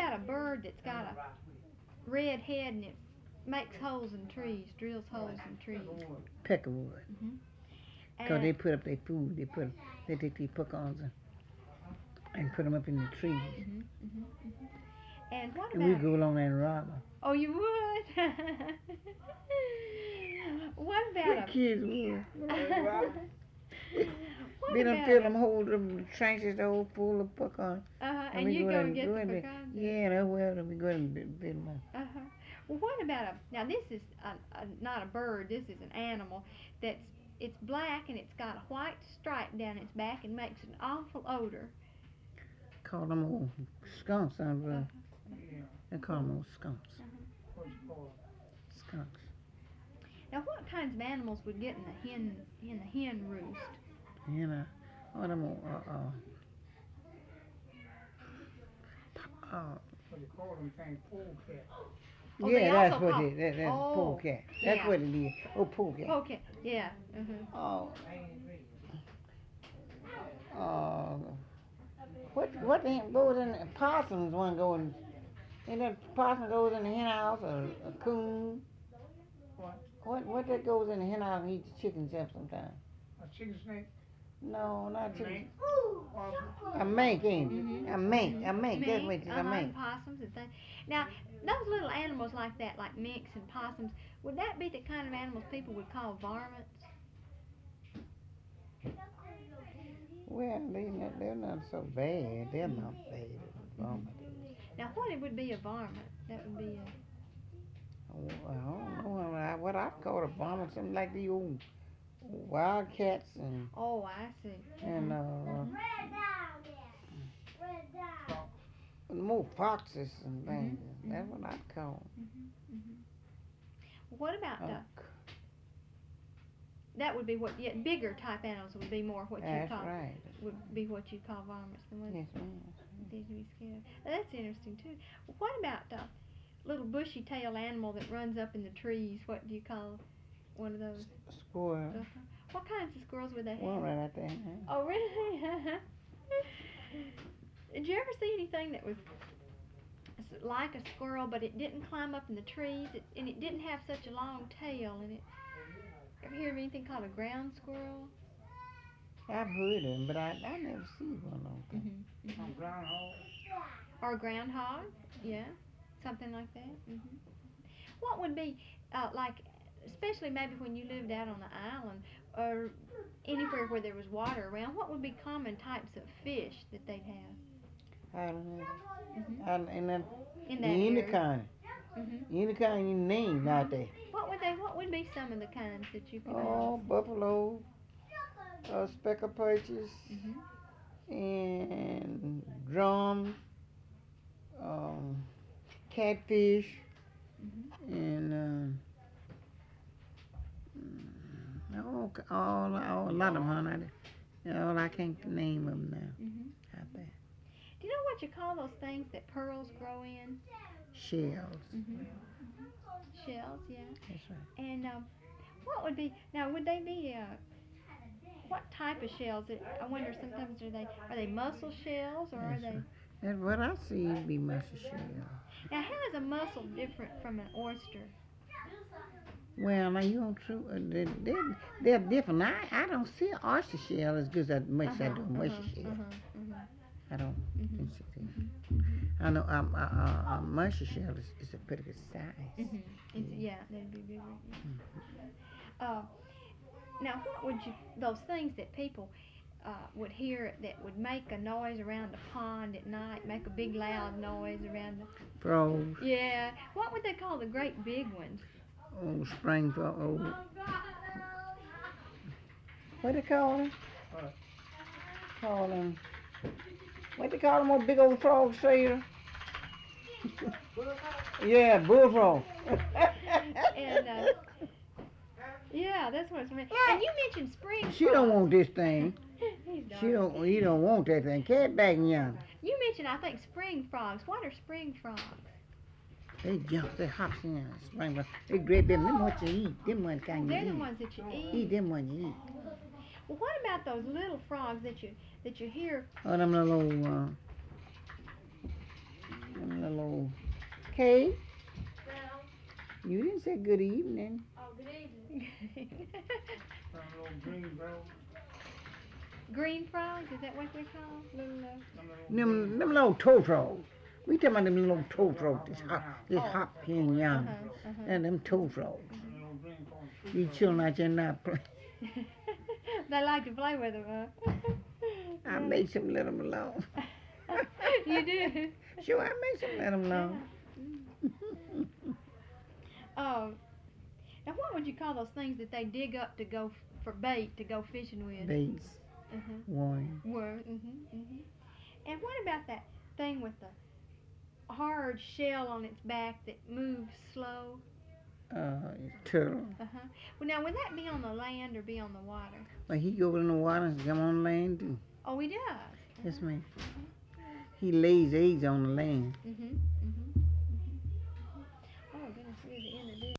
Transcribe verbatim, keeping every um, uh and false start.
about a bird that's got a red head and it makes holes in trees, drills holes in trees? Peckerwood. Mhm. Cause they And put up their food. They put they take these pecans and, and put them up in the trees. mhm, mhm, mhm. And what And we about? go along there and rob them. Oh, you would. What about We a? kids would. What They done about fill a? them whole them trenches all full of pecans. Uh-huh. And And we you go go there and and get go the in there. pecans. Yeah, that's where we go and build them. Uh-huh. Well, what about a? Now this is a, a, not a bird. This is an animal that's it's black and it's got a white stripe down its back and makes an awful odor. Call them old skunks. Uh-huh. Uh, they call them old skunks. Uh-huh. Skunks. Now, what kinds of animals would get in the hen in the hen roost? You know, all them old, uh, uh, uh, Oh, they yeah, that's also what call. it is. That, that's Oh, polecat. That's yeah. what it is. Oh, polecat. Okay. Yeah. Uh-huh. Oh, uh, what what the heck goes in the possums? One goes in, and that possum goes in the hen house or a coon. What what that goes in the hen house and eats the chickens up sometimes? No, not chicken. A mink, ain't Mhm. it? A mink, a Mhm. mink. That's what Mink. it is, a Uh-huh. mink. And possums and things. Now, those little animals like that, like minks and possums, would that be the kind of animals people would call varmints? Well, they not, they're not so bad. They're not bad as a Mhm. vomit is. Now, what it would be a varmint? That would be a. Oh, I don't know what I, what I call a vomit. Something like the old wildcats and Oh, I see. and Mhm. uh, Mhm. more foxes and things. Mhm. That's Mhm. what I call 'em. Mhm. Mhm. What about the? Oh, That would be what. Yeah, bigger type animals would be more what you that's call right. would be what you call varmints. The ones Yes, ma'am. that you be scared of. Now, that's interesting too. What about the little bushy tailed animal that runs up in the trees? What do you call one of those? Squirrel. Uh-huh. What kinds of squirrels would they One have? right out there. Huh? Oh, really? Did you ever see anything that was s- like a squirrel, but it didn't climb up in the trees, it, and it didn't have such a long tail? And it ever hear of anything called a ground squirrel? I've heard of them, but I I never see one of them. Mhm. Mhm. Or a groundhog? Yeah, something like that. Mhm. What would be uh, like, especially maybe when you lived out on the island or anywhere where there was water around? What would be common types of fish that they'd have? I don't know. Mhm. I, and then In that any area. kind, Mhm. any kind you name out there. What would they? What would be some of the kinds that you could name? Oh, buffalo, uh, speckle perches, Mhm. and drums, um, catfish, Mhm. and uh, all, all, all, a lot of them, huh? I, all I can't name them Mhm. now out there. Do you know what you call those things that pearls grow in? Shells. Mhm. Mhm. Shells, yeah. That's right. And um, what would be now? Would they be uh, what type of shells? I wonder sometimes are they are they mussel shells or are That's they? right. That's what I see be mussel shell. Now, how is a mussel different from an oyster? Well, now you don't true. Uh, they, they, they're different. I, I don't see an oyster shell as good as much as I Uh-huh, do a mussel uh-huh, shell. uh-huh, uh-huh. I don't. Mhm, It's, it's, mhm, mhm, I know um, uh, uh, a mussel shell is, is a pretty good size. mhm. It's, Yeah. yeah, they'd be bigger. Yeah. Mm. Uh, now, what would you those things that people uh, would hear that would make a noise around the pond at night, make a big loud noise around Frogs. the yeah. What would they call the great big ones? Oh, spring frog. Oh, what they call them? Call them. What they call them? Old big old frogs, Trader? Yeah, bullfrog. And uh, yeah, that's what it's meant. And you mentioned spring She don't frogs. want this thing. He's She darn. don't. He don't want that thing. Cat back young. You mentioned, I think, spring frogs. What are spring frogs? They jump. They hops in. Spring frog. They grab them. Them what you eat. Them what Oh, kind you they're the eat. ones that you Eat eat. them what you eat. Well, what about those little frogs that you that you hear? Oh, them little, uh, them little Hey, you didn't say good evening. Oh, good evening. Green frogs, is that what they're called? Little, uh... Them, them little totros. We talking about them little totros. This hop, this Oh. hop here and yonder. Uh-huh, uh-huh. And them totros. Mhm. These children out there not playing. They like to play with them, huh? I make them let them alone. You do? Sure, I make them let them alone. Yeah. Oh, now what would you call those things that they dig up to go f- for bait to go fishing with? Baits, Uh-huh. worm. Were. Mhm. Mhm. And what about that thing with the hard shell on its back that moves slow? Uh, turtle. Uh-huh. Well, now would that be on the land or be on the water? Well, he go in the water and come on land too. Oh, he does. Yes, ma'am. Uh-huh. He lays eggs on the land. Mhm. Mhm. Mhm. Oh goodness, we're at the end of this.